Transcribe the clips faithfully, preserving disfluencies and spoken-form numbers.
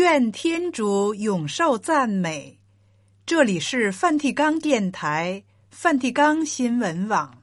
愿天主永受赞美。这里是梵蒂冈电台、梵蒂冈新闻网。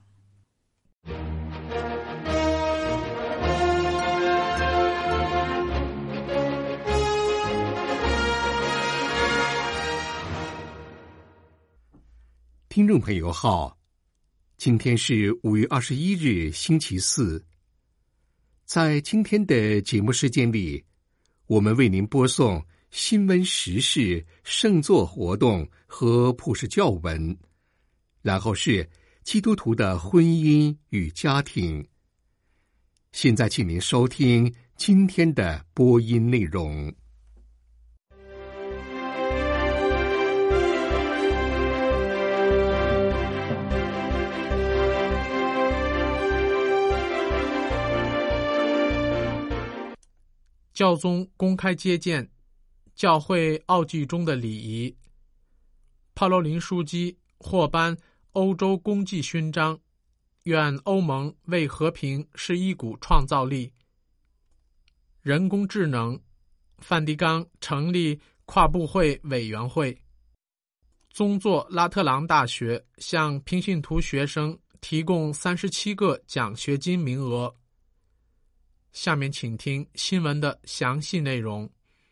听众朋友好，今天是五月二十一日，星期四。在今天的节目时间里，我们为您播送新闻时事、圣座活动和普世教文，然后是基督徒的婚姻与家庭。现在请您收听今天的播音内容。 教宗公开接见，教会奥祭中的礼仪。帕罗林枢机获颁欧洲公祭勋章，愿欧盟为和平是一股创造力。人工智能，梵蒂冈成立跨部会委员会。宗座拉特朗大学向平信徒学生提供三十七个奖学金名额。下面请听新闻的详细内容。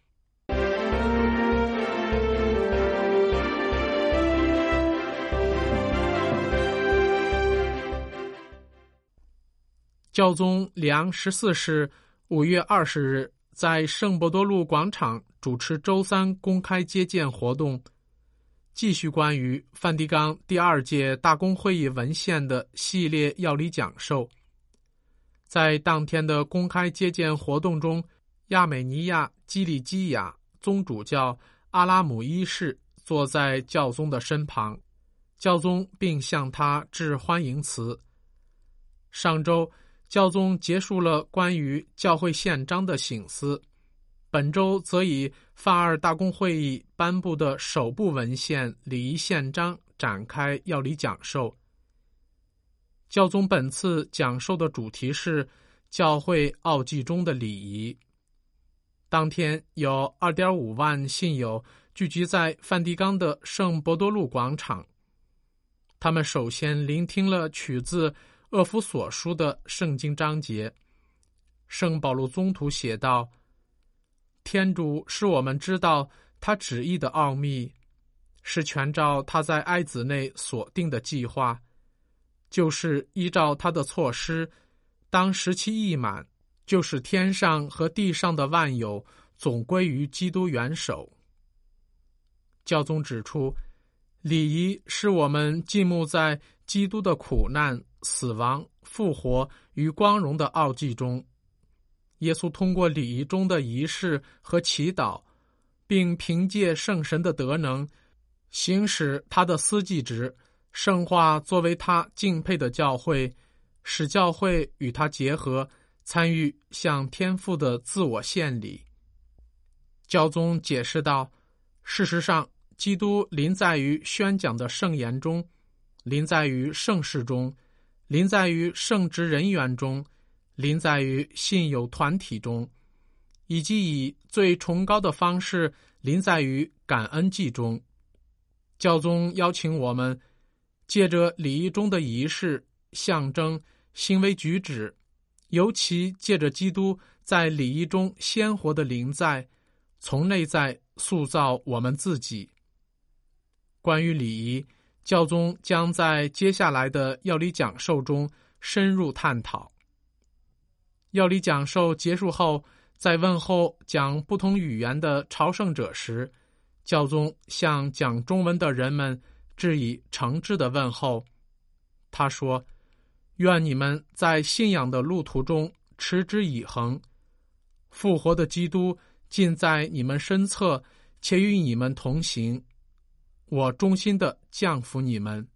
教宗里昂十四世五月二十日在圣伯多禄广场主持周三公开接见活动，继续关于梵蒂冈第二届大公会议文献的系列要理讲授。在当天的公开接见活动中，亚美尼亚基里基亚宗主教阿拉姆一世坐在教宗的身旁，教宗并向他致欢迎词。上周，教宗结束了关于教会宪章的省思，本周则以梵二大公会议颁布的首部文献礼仪宪章展开要理讲授。教宗本次讲授的主题是教会奥祭中的礼仪。当天有 二点五万信友聚集在梵蒂冈的圣伯多禄广场，他们首先聆听了取自厄弗所书的圣经章节。圣保禄宗徒写道：天主使我们知道他旨意的奥秘，是全照他在哀子内所定的计划，就是依照他的措施，当时期一满，就使天上和地上的万有总归于基督元首。教宗指出，礼仪是我们浸没在基督的苦难、死亡、复活与光荣的奥迹中。耶稣通过礼仪中的仪式和祈祷，并凭借圣神的德能，行使他的司祭职，圣化作为他敬佩的教会，使教会与他结合，参与向天父的自我献礼。教宗解释道，事实上，基督临在于宣讲的圣言中，临在于圣事中，临在于圣职人员中，临在于信友团体中，以及以最崇高的方式临在于感恩祭中。教宗邀请我们借着礼仪中的仪式、象征、行为举止，尤其借着基督在礼仪中鲜活的临在，从内在塑造我们自己。关于礼仪，教宗将在接下来的要理讲授中深入探讨。要理讲授结束后，在问候讲不同语言的朝圣者时，教宗向讲中文的人们致以诚挚的问候。他说，愿你们在信仰的路途中持之以恒，复活的基督近在你们身侧，且与你们同行。我衷心地降服你们。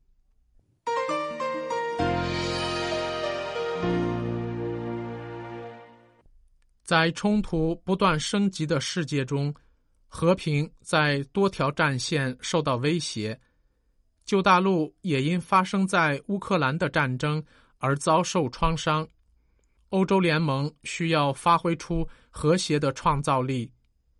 在冲突不断升级的世界中，和平在多条战线受到威胁。旧大陆也因发生在乌克兰的战争而遭受创伤。欧洲联盟需要发挥出和谐的创造力。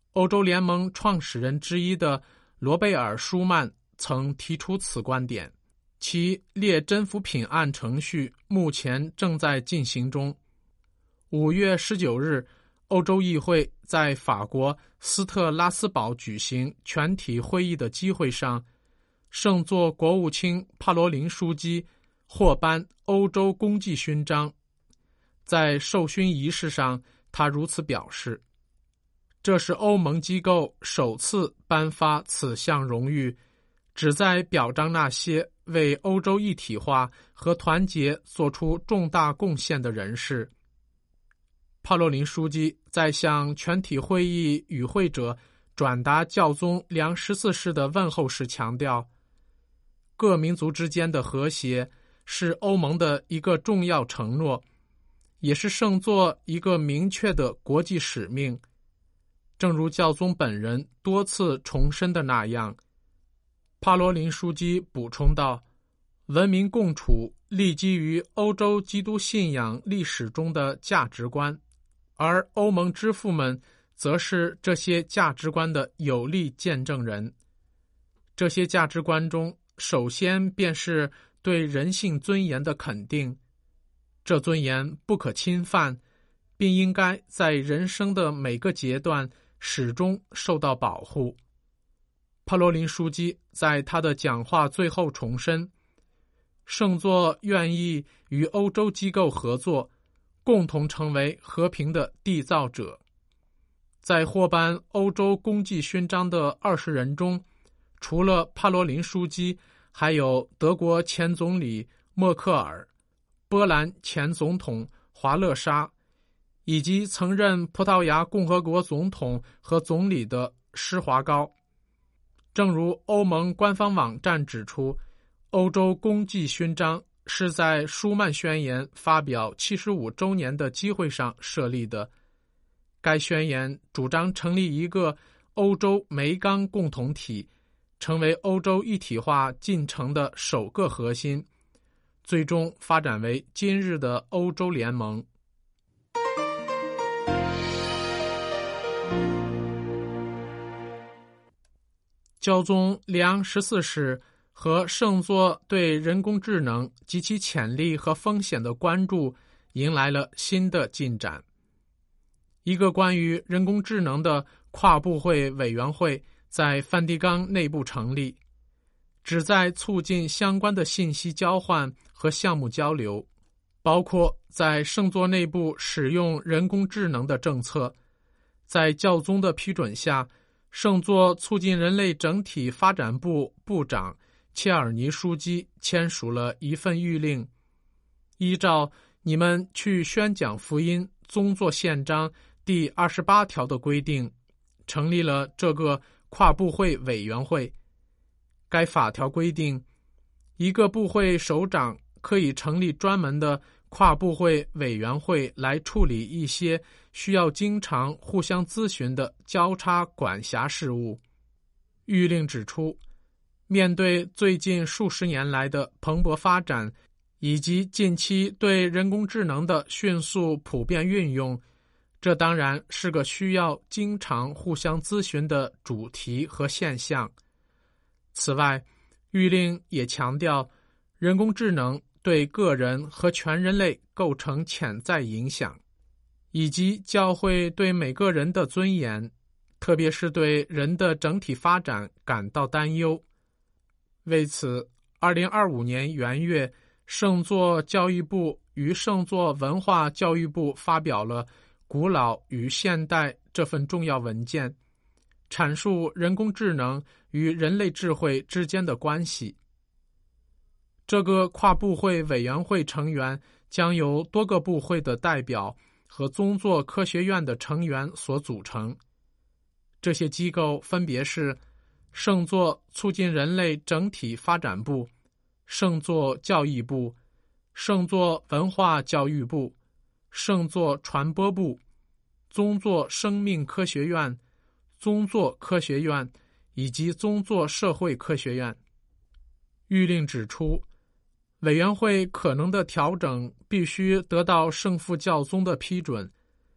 欧洲联盟创始人之一的罗贝尔·舒曼曾提出此观点，其列征服品案程序目前正在进行中。五月十九日，欧洲议会在法国斯特拉斯堡举行全体会议的机会上，圣座国务卿帕罗林书记获颁欧洲功绩勋章。在授勋仪式上，他如此表示：这是欧盟机构首次颁发此项荣誉，旨在表彰那些为欧洲一体化和团结做出重大贡献的人士。帕洛林书记在向全体会议与会者转达教宗良十四世的问候时强调，各民族之间的和谐是欧盟的一个重要承诺，也是圣座一个明确的国际使命。正如教宗本人多次重申的那样，帕罗林书记补充道，文明共处立基于欧洲基督信仰历史中的价值观，而欧盟之父们则是这些价值观的有力见证人。这些价值观中，首先便是对人性尊严的肯定，这尊严不可侵犯，并应该在人生的每个阶段始终受到保护。帕罗林书记在他的讲话最后重申，圣座愿意与欧洲机构合作，共同成为和平的缔造者。在获颁欧洲功绩勋章的二十人中，除了帕罗林书记，还有德国前总理默克尔、波兰前总统华勒沙，以及曾任葡萄牙共和国总统和总理的施华高。正如欧盟官方网站指出，欧洲功绩勋章是在舒曼宣言发表七十五周年的机会上设立的。该宣言主张成立一个欧洲煤钢共同体，成为欧洲一体化进程的首个核心，最终发展为今日的欧洲联盟。教宗良十四世和圣座对人工智能及其潜力和风险的关注迎来了新的进展。一个关于人工智能的跨部会委员会在梵蒂冈内部成立，旨在促进相关的信息交换和项目交流，包括在圣座内部使用人工智能的政策。在教宗的批准下，圣座促进人类整体发展部部长切尔尼书记签署了一份谕令，依照你们去宣讲福音宗座宪章第二十八条的规定，成立了这个跨部会委员会。该法条规定，一个部会首长可以成立专门的跨部会委员会来处理一些需要经常互相咨询的交叉管辖事务。谕令指出，面对最近数十年来的蓬勃发展，以及近期对人工智能的迅速普遍运用，这当然是个需要经常互相咨询的主题和现象。此外，谕令也强调，人工智能对个人和全人类构成潜在影响，以及教会对每个人的尊严，特别是对人的整体发展感到担忧。为此，二零二五年元月，圣座教育部与圣座文化教育部发表了《古老与现代》这份重要文件，阐述人工智能与人类智慧之间的关系。这个跨部会委员会成员将由多个部会的代表和宗座科学院的成员所组成。这些机构分别是圣座促进人类整体发展部、圣座教育部、圣座文化教育部、圣座传播部、宗座生命科学院、宗座科学院以及宗座社会科学院。谕令指出，委员会可能的调整必须得到圣父教宗的批准，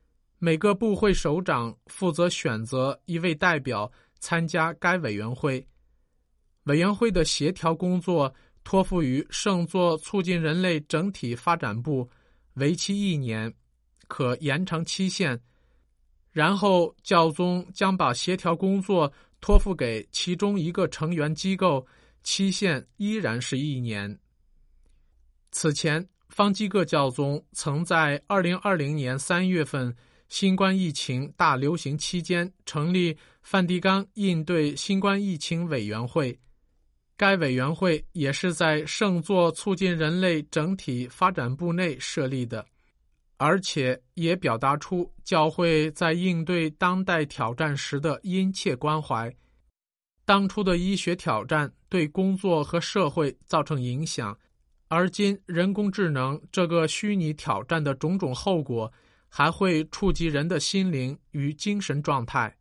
每个部会首长负责选择一位代表参加该委员会。委员会的协调工作托付于圣座促进人类整体发展部，为期一年，可延长期限。然后教宗将把协调工作托付给其中一个成员机构，期限依然是一年。此前，方济各教宗曾在二零二零年三月份新冠疫情大流行期间成立梵蒂冈应对新冠疫情委员会，该委员会也是在圣座促进人类整体发展部内设立的，而且也表达出教会在应对当代挑战时的殷切关怀。当初的医学挑战对工作和社会造成影响，而今人工智能这个虚拟挑战的种种后果还会触及人的心灵与精神状态。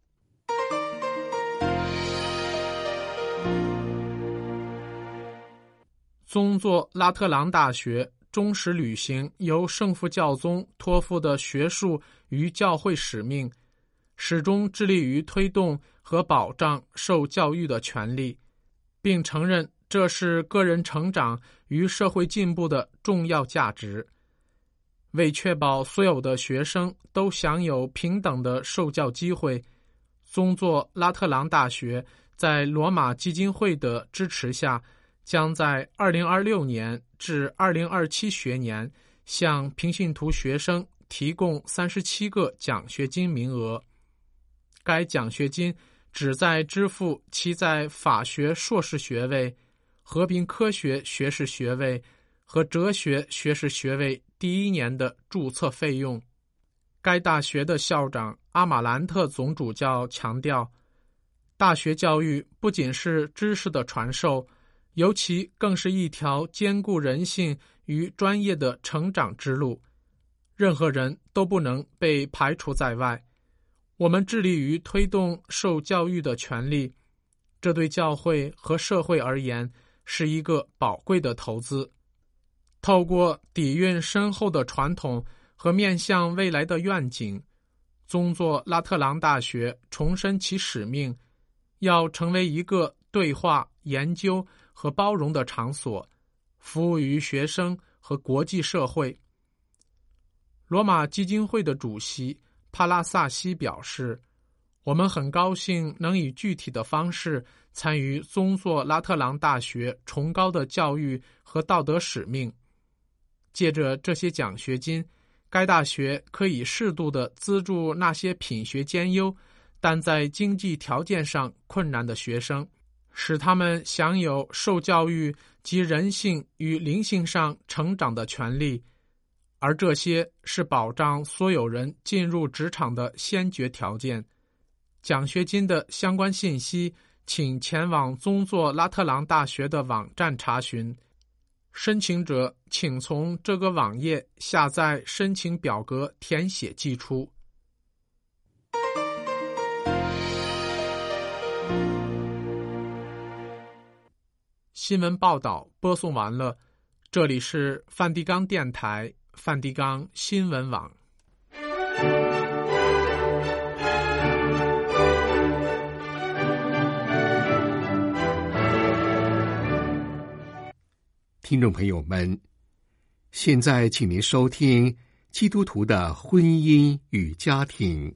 宗座拉特朗大学忠实履行由圣父教宗托付的学术与教会使命，始终致力于推动和保障受教育的权利，并承认这是个人成长与社会进步的重要价值。为确保所有的学生都享有平等的受教机会，宗座拉特朗大学在罗马基金会的支持下，将在二零二六年至二零二七学年向平信徒学生提供三十七个奖学金名额。该奖学金旨在支付其在法学硕士学位、和平科学学士学位和哲学学士学位第一年的注册费用。该大学的校长阿马兰特总主教强调，大学教育不仅是知识的传授，尤其更是一条兼顾人性与专业的成长之路，任何人都不能被排除在外。我们致力于推动受教育的权利，这对教会和社会而言是一个宝贵的投资。透过底蕴深厚的传统和面向未来的愿景，宗座拉特朗大学重申其使命，要成为一个对话、研究和包容的场所，服务于学生和国际社会。罗马基金会的主席帕拉萨西表示，我们很高兴能以具体的方式参与宗座拉特朗大学崇高的教育和道德使命。借着这些奖学金，该大学可以适度地资助那些品学兼优但在经济条件上困难的学生，使他们享有受教育及人性与灵性上成长的权利，而这些是保障所有人进入职场的先决条件。奖学金的相关信息，请前往宗座拉特朗大学的网站查询。申请者请从这个网页下载申请表格填写寄出。新闻报道播送完了，这里是梵蒂冈电台梵蒂冈新闻网。 听众朋友们，现在请您收听基督徒的婚姻与家庭。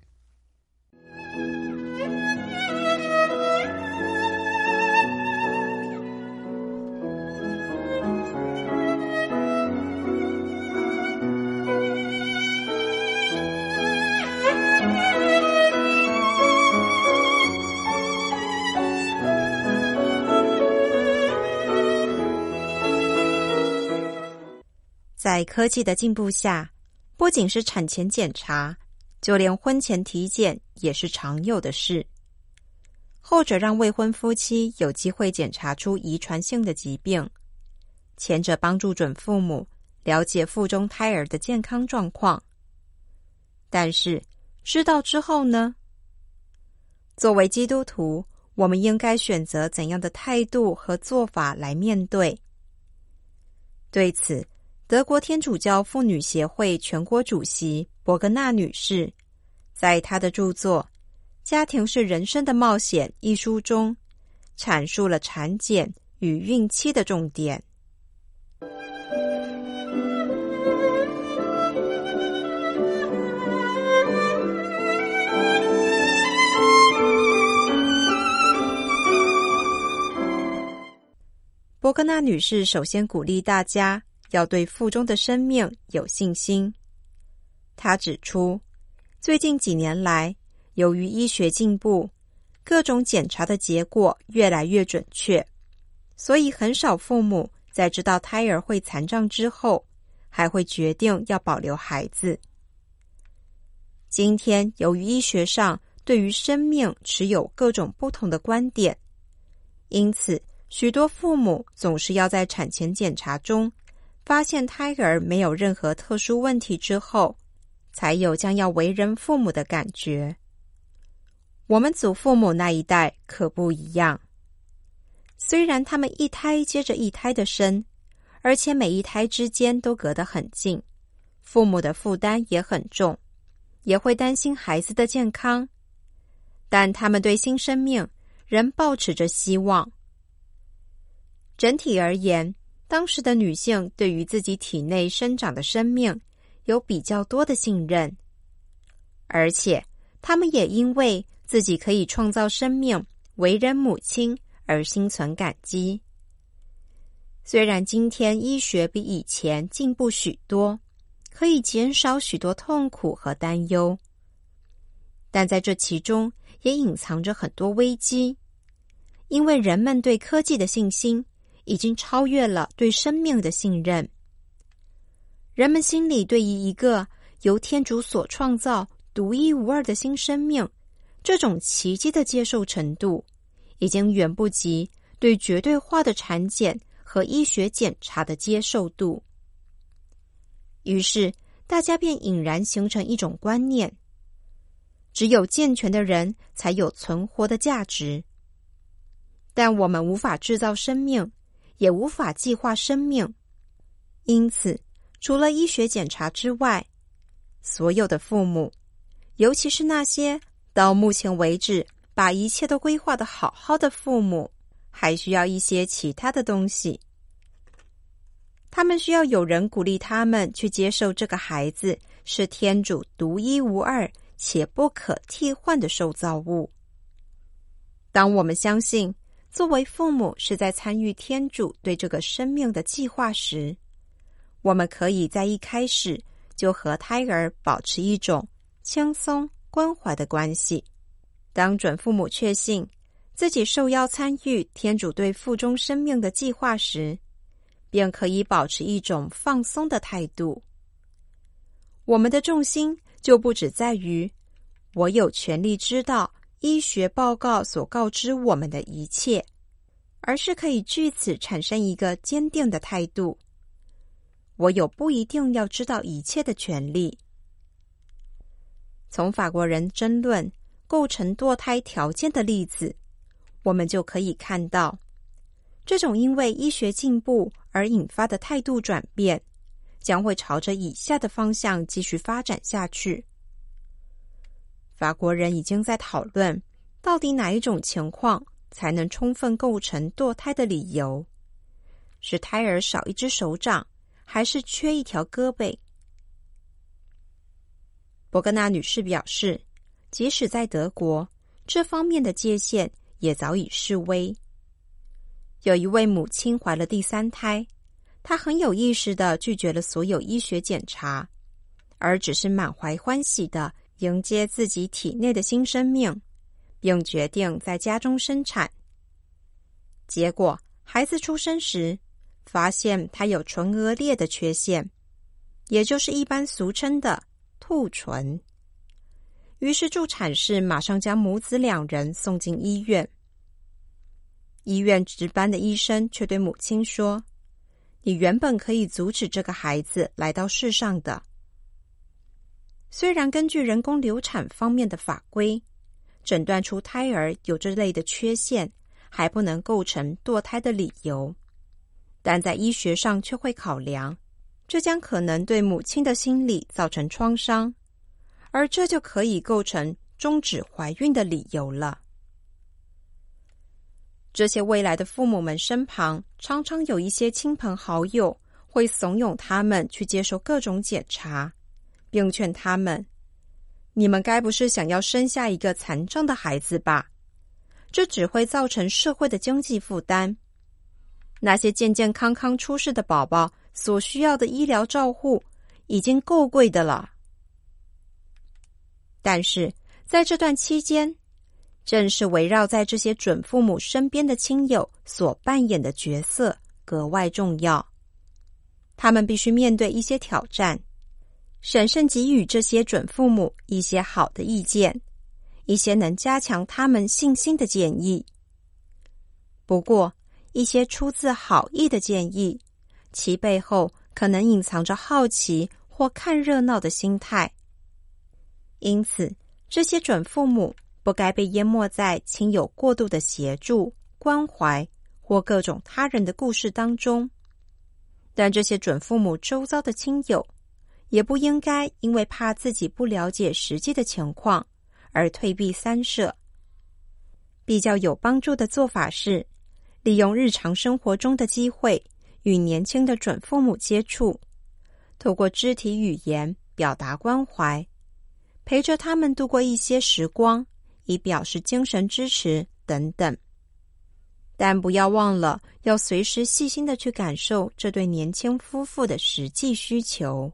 在科技的进步下，不仅是产前检查，就连婚前体检也是常有的事。后者让未婚夫妻有机会检查出遗传性的疾病，前者帮助准父母了解腹中胎儿的健康状况。但是知道之后呢？作为基督徒，我们应该选择怎样的态度和做法来面对？对此， 德国天主教妇女协会全国主席伯格纳女士在她的著作《家庭是人生的冒险》一书中阐述了产检与孕期的重点。伯格纳女士首先鼓励大家要对腹中的生命有信心。她指出，最近几年来，由于医学进步，各种检查的结果越来越准确，所以很少父母在知道胎儿会残障之后，还会决定要保留孩子。今天，由于医学上对于生命持有各种不同的观点，因此许多父母总是要在产前检查中发现胎儿没有任何特殊问题之后，才有将要为人父母的感觉。我们祖父母那一代可不一样，虽然他们一胎接着一胎的生，而且每一胎之间都隔得很近，父母的负担也很重，也会担心孩子的健康，但他们对新生命仍抱持着希望。整体而言，当时的女性对于自己体内生长的生命有比较多的信任，而且她们也因为自己可以创造生命，为人母亲而心存感激。虽然今天医学比以前进步许多，可以减少许多痛苦和担忧，但在这其中也隐藏着很多危机，因为人们对科技的信心已经超越了对生命的信任。人们心里对于一个由天主所创造、独一无二的新生命，这种奇迹的接受程度，已经远不及对绝对化的产检和医学检查的接受度。于是，大家便隐然形成一种观念：只有健全的人才有存活的价值。但我们无法制造生命，也无法计划生命，因此，除了医学检查之外，所有的父母，尤其是那些到目前为止把一切都规划得好好的父母，还需要一些其他的东西。他们需要有人鼓励他们去接受这个孩子是天主独一无二且不可替换的受造物。当我们相信作为父母是在参与天主对这个生命的计划时，我们可以在一开始就和胎儿保持一种轻松关怀的关系。当准父母确信自己受邀参与天主对腹中生命的计划时，便可以保持一种放松的态度。我们的重心就不只在于我有权利知道医学报告所告知我们的一切，而是可以据此产生一个坚定的态度：我有不一定要知道一切的权利。从法国人争论构成堕胎条件的例子，我们就可以看到，这种因为医学进步而引发的态度转变，将会朝着以下的方向继续发展下去。法国人已经在讨论，到底哪一种情况才能充分构成堕胎的理由？是胎儿少一只手掌，还是缺一条胳膊？伯格纳女士表示，即使在德国，这方面的界限也早已式微。有一位母亲怀了第三胎，她很有意识地拒绝了所有医学检查，而只是满怀欢喜地迎接自己体内的新生命，并决定在家中生产。结果，孩子出生时，发现他有唇腭裂的缺陷，也就是一般俗称的兔唇。于是助产士马上将母子两人送进医院。医院值班的医生却对母亲说：“你原本可以阻止这个孩子来到世上的。”虽然根据人工流产方面的法规，诊断出胎儿有这类的缺陷还不能构成堕胎的理由，但在医学上却会考量， 这将可能对母亲的心理造成创伤，而这就可以构成终止怀孕的理由了。这些未来的父母们身旁常常有一些亲朋好友会怂恿他们去接受各种检查，并劝他们，你们该不是想要生下一个残障的孩子吧？这只会造成社会的经济负担。那些健健康康出世的宝宝所需要的医疗照护已经够贵的了。但是在这段期间，正是围绕在这些准父母身边的亲友所扮演的角色格外重要。他们必须面对一些挑战，审慎给予这些准父母一些好的意见，一些能加强他们信心的建议。不过，一些出自好意的建议，其背后可能隐藏着好奇或看热闹的心态。因此，这些准父母不该被淹没在亲友过度的协助、关怀或各种他人的故事当中。但这些准父母周遭的亲友也不应该因为怕自己不了解实际的情况而退避三舍。比较有帮助的做法是，利用日常生活中的机会与年轻的准父母接触，透过肢体语言表达关怀，陪着他们度过一些时光，以表示精神支持等等。但不要忘了要随时细心地去感受这对年轻夫妇的实际需求。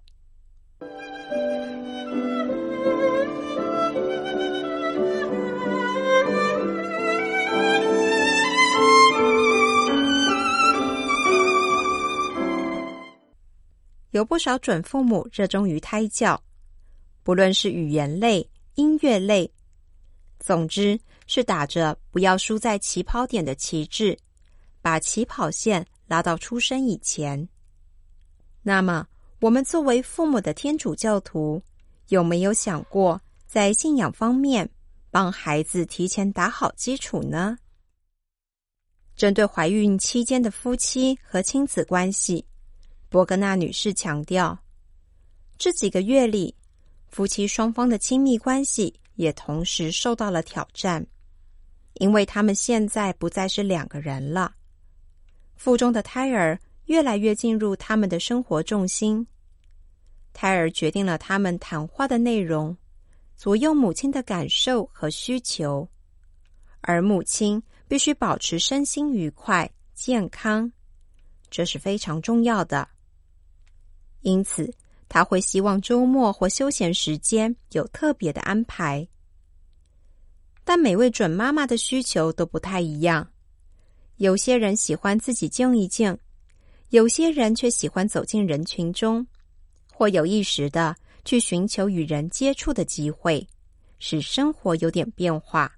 有不少准父母热衷于胎教，不论是语言类、音乐类，总之是打着不要输在起跑点的旗帜，把起跑线拉到出生以前。那么，我们作为父母的天主教徒，有没有想过在信仰方面帮孩子提前打好基础呢？针对怀孕期间的夫妻和亲子关系，伯格纳女士强调，这几个月里，夫妻双方的亲密关系也同时受到了挑战，因为他们现在不再是两个人了。腹中的胎儿越来越进入他们的生活重心，胎儿决定了他们谈话的内容，左右母亲的感受和需求，而母亲必须保持身心愉快、健康，这是非常重要的。因此，他会希望周末或休闲时间有特别的安排。但每位准妈妈的需求都不太一样，有些人喜欢自己静一静，有些人却喜欢走进人群中，或有意识的去寻求与人接触的机会，使生活有点变化。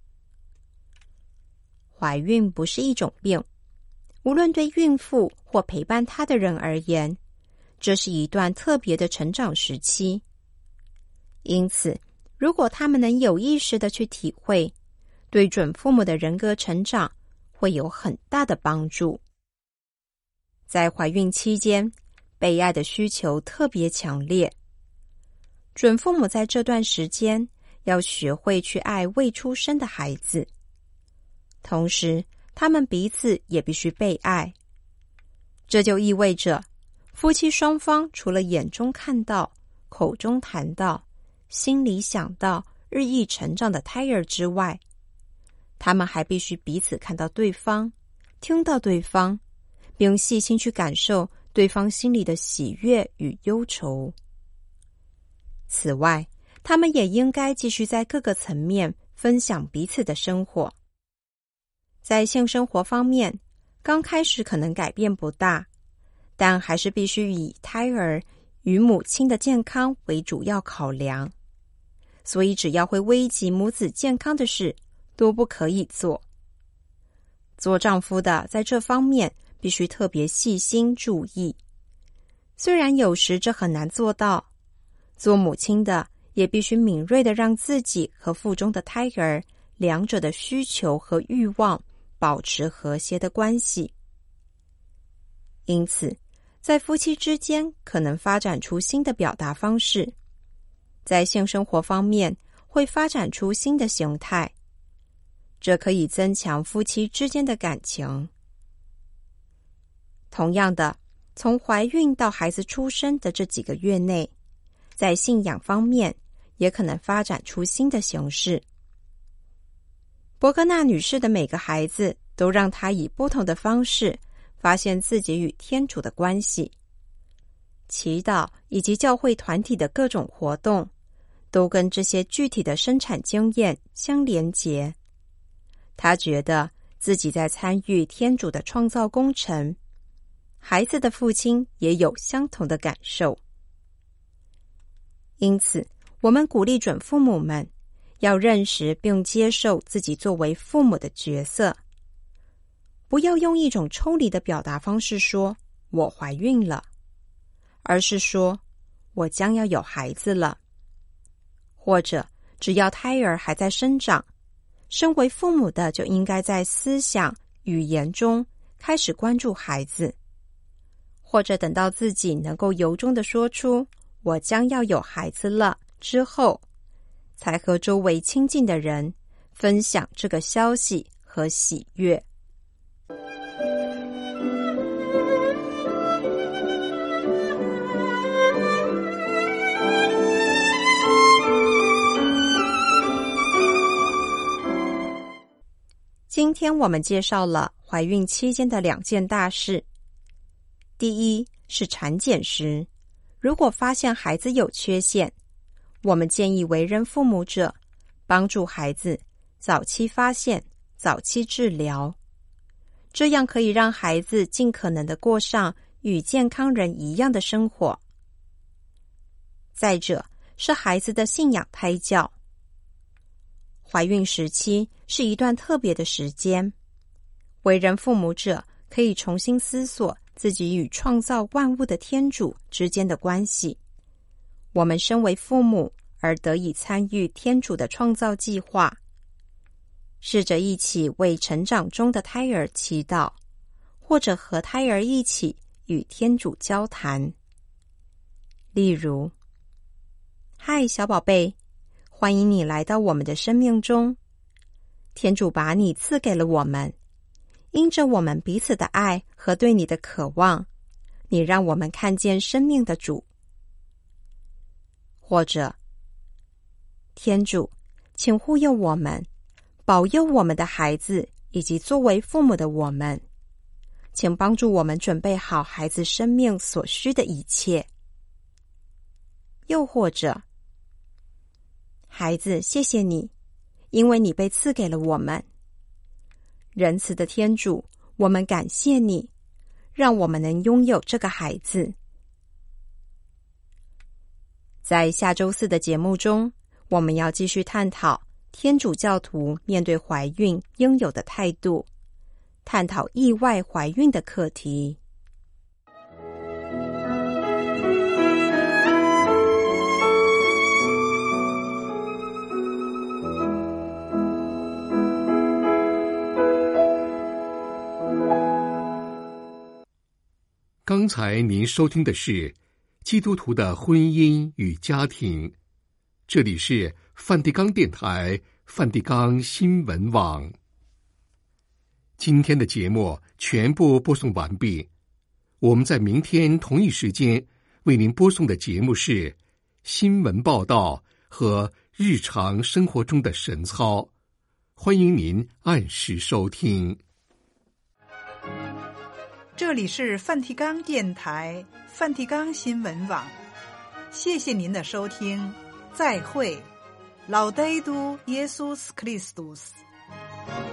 怀孕不是一种病，无论对孕妇或陪伴她的人而言，这是一段特别的成长时期。因此，如果他们能有意识的去体会，对准父母的人格成长会有很大的帮助。在怀孕期间，被爱的需求特别强烈。准父母在这段时间要学会去爱未出生的孩子，同时他们彼此也必须被爱。这就意味着夫妻双方除了眼中看到、口中谈到、心里想到日益成长的胎儿之外，他们还必须彼此看到对方，听到对方，并细心去感受对方心里的喜悦与忧愁。此外，他们也应该继续在各个层面分享彼此的生活。在性生活方面，刚开始可能改变不大，但还是必须以胎儿与母亲的健康为主要考量。所以只要会危及母子健康的事，都不可以做。做丈夫的在这方面必须特别细心注意，虽然有时这很难做到，做母亲的也必须敏锐地让自己和腹中的胎儿两者的需求和欲望保持和谐的关系。因此， 在夫妻之间可能发展出新的表达方式，在性生活方面会发展出新的形态，这可以增强夫妻之间的感情。同样的，从怀孕到孩子出生的这几个月内，在信仰方面也可能发展出新的形式。伯格纳女士的每个孩子都让她以不同的方式发现自己与天主的关系。祈祷以及教会团体的各种活动都跟这些具体的生产经验相连结。她觉得自己在参与天主的创造工程，孩子的父亲也有相同的感受。因此，我们鼓励准父母们要认识并接受自己作为父母的角色，不要用一种抽离的表达方式说我怀孕了，而是说我将要有孩子了。或者只要胎儿还在生长，身为父母的就应该在思想、语言中开始关注孩子，或者等到自己能够由衷地说出我将要有孩子了之后，才和周围亲近的人分享这个消息和喜悦。今天我们介绍了怀孕期间的两件大事。第一是产检时，如果发现孩子有缺陷，我们建议为人父母者帮助孩子早期发现、早期治疗，这样可以让孩子尽可能的过上与健康人一样的生活。再者是孩子的信仰胎教。怀孕时期是一段特别的时间，为人父母者可以重新思索自己与创造万物的天主之间的关系。我们身为父母而得以参与天主的创造计划，试着一起为成长中的胎儿祈祷，或者和胎儿一起与天主交谈。例如，嗨，小宝贝，欢迎你来到我们的生命中。天主把你赐给了我们，因着我们彼此的爱和对你的渴望，你让我们看见生命的主。或者，天主，请护佑我们，保佑我们的孩子以及作为父母的我们，请帮助我们准备好孩子生命所需的一切。又或者，孩子，谢谢你，因为你被赐给了我们。仁慈的天主，我们感谢你，让我们能拥有这个孩子。在下周四的节目中，我们要继续探讨天主教徒面对怀孕应有的态度，探讨意外怀孕的课题。 刚才您收听的是基督徒的婚姻与家庭，这里是梵蒂冈电台梵蒂冈新闻网。今天的节目全部播送完毕，我们在明天同一时间为您播送的节目是新闻报道和日常生活中的神操，欢迎您按时收听。 这里是梵蒂冈电台梵蒂冈新闻网，谢谢您的收听，再会。Laudetur Jesus Christus。